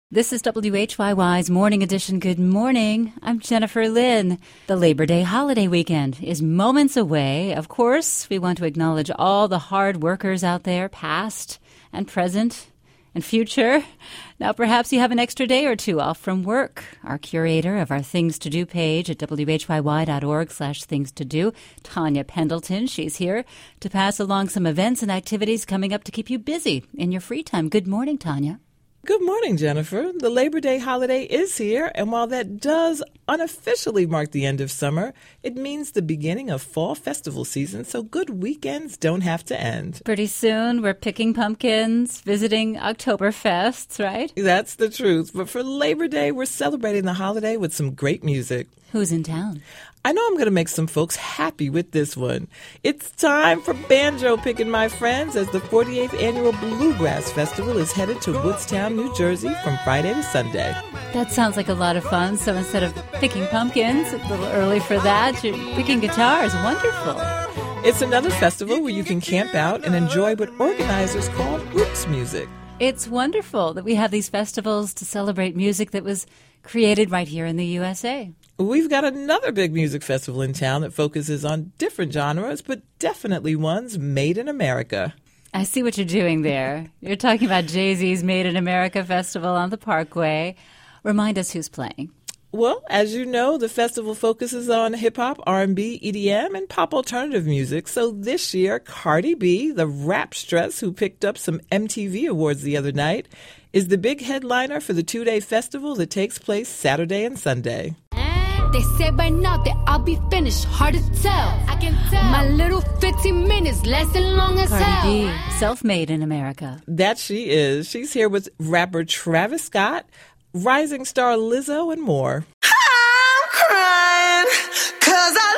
This is WHYY's Morning Edition. Good morning. I'm Jennifer Lynn. The Labor Day holiday weekend is moments away. Of course, we want to acknowledge all the hard workers out there, past and present and future. Now, perhaps you have an extra day or two off from work. Our curator of our Things to Do page at whyy.org/things-to-do, Tanya Pendleton, she's here to pass along some events and activities coming up to keep you busy in your free time. Good morning, Tanya. Good morning, Jennifer. The Labor Day holiday is here, and while that does unofficially mark the end of summer, it means the beginning of fall festival season, so good weekends don't have to end. Pretty soon, we're picking pumpkins, visiting Oktoberfests, right? That's the truth, but for Labor Day, we're celebrating the holiday with some great music. Who's in town? I know I'm going to make some folks happy with this one. It's time for banjo picking, my friends, as the 48th Annual Bluegrass Festival is headed to Woodstown, New Jersey from Friday to Sunday. That sounds like a lot of fun. So instead of picking pumpkins, a little early for that, you're picking guitars. Wonderful. It's another festival where you can camp out and enjoy what organizers call roots music. It's wonderful that we have these festivals to celebrate music that was created right here in the USA. We've got another big music festival in town that focuses on different genres, but definitely ones made in America. I see what you're doing there. You're talking about Jay-Z's Made in America Festival on the Parkway. Remind us who's playing. Well, as you know, the festival focuses on hip-hop, R&B, EDM, and pop alternative music. So this year, Cardi B, the rapstress who picked up some MTV awards the other night, is the big headliner for the two-day festival that takes place Saturday and Sunday. They said by now that I'll be finished, hard to tell. I can tell. My little 15 minutes lasting long as hell. Cardi B, self-made in America. That she is. She's here with rapper Travis Scott, rising star Lizzo, and more. I'm crying 'cause I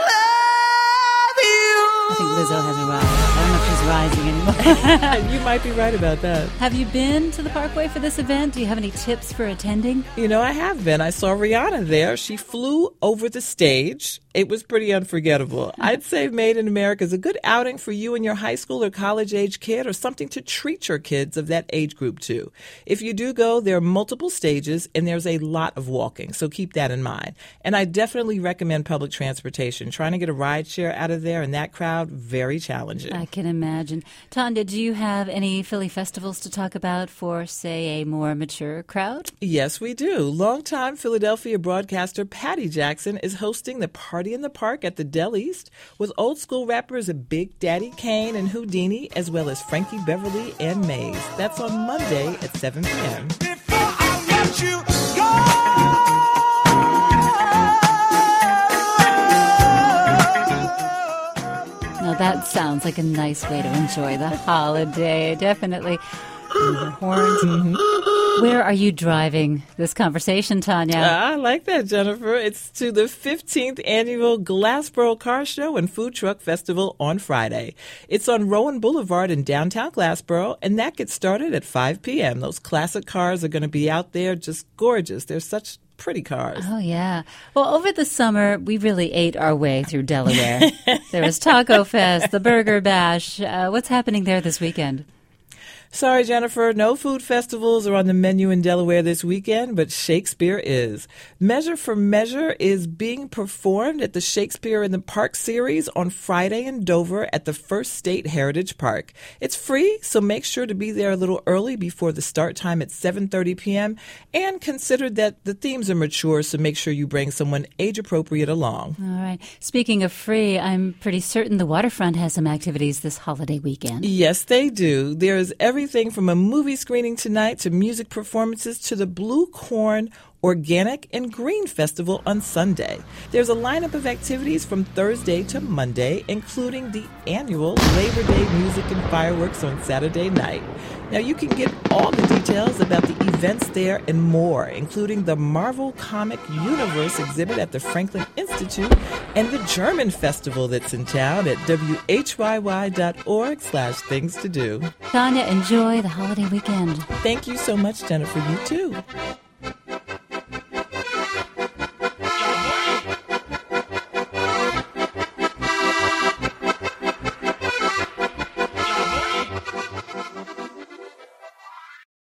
love you. I think Lizzo has arrived. I don't know if she's rising anymore. You might be right about that. Have you been to the Parkway for this event? Do you have any tips for attending? You know, I have been. I saw Rihanna there. She flew over the stage. It was pretty unforgettable. I'd say Made in America is a good outing for you and your high school or college-age kid, or something to treat your kids of that age group to. If you do go, there are multiple stages, and there's a lot of walking, so keep that in mind. And I definitely recommend public transportation. Trying to get a ride share out of there in that crowd, very challenging. I can imagine. Tanya, do you have any Philly festivals to talk about for, say, a more mature crowd? Yes, we do. Longtime Philadelphia broadcaster Patty Jackson is hosting the Party in the Park at the Del East with old school rappers Big Daddy Kane and Houdini, as well as Frankie Beverly and Maze. That's on Monday at 7 p.m. Before I let you go. Now that sounds like a nice way to enjoy the holiday. Definitely. And the horns. Mm-hmm. Where are you driving this conversation, Tanya? I like that, Jennifer. It's to the 15th Annual Glassboro Car Show and Food Truck Festival on Friday. It's on Rowan Boulevard in downtown Glassboro, and that gets started at 5 p.m. Those classic cars are going to be out there, just gorgeous. They're such pretty cars. Oh, yeah. Well, over the summer, we really ate our way through Delaware. There was Taco Fest, the Burger Bash. What's happening there this weekend? Sorry, Jennifer, no food festivals are on the menu in Delaware this weekend, but Shakespeare is. Measure for Measure is being performed at the Shakespeare in the Park series on Friday in Dover at the First State Heritage Park. It's free, so make sure to be there a little early before the start time at 7:30 p.m. And consider that the themes are mature, so make sure you bring someone age-appropriate along. All right. Speaking of free, I'm pretty certain the Waterfront has some activities this holiday weekend. Yes, they do. There is everything from a movie screening tonight to music performances to the Blue Corn Organic and Green Festival on Sunday. There's a lineup of activities from Thursday to Monday, including the annual Labor Day music and fireworks on Saturday night. Now, you can get all the details about the events there and more, including the Marvel Comic Universe exhibit at the Franklin Institute and the German festival that's in town at whyy.org/things to do. Tanya, enjoy the holiday weekend. Thank you so much, Jennifer. You too.